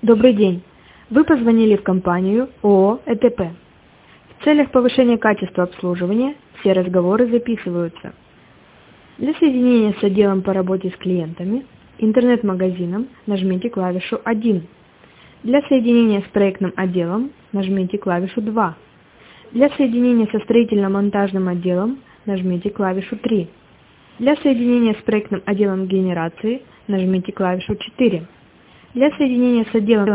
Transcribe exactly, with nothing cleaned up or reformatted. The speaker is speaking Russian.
Добрый день! Вы позвонили в компанию ООО ЭТП. В целях повышения качества обслуживания все разговоры записываются. Для соединения с отделом по работе с клиентами, интернет-магазином нажмите клавишу один. Для соединения с проектным отделом нажмите клавишу два. Для соединения со строительно-монтажным отделом нажмите клавишу три. Для соединения с проектным отделом генерации нажмите клавишу четыре. Для соединения с отделом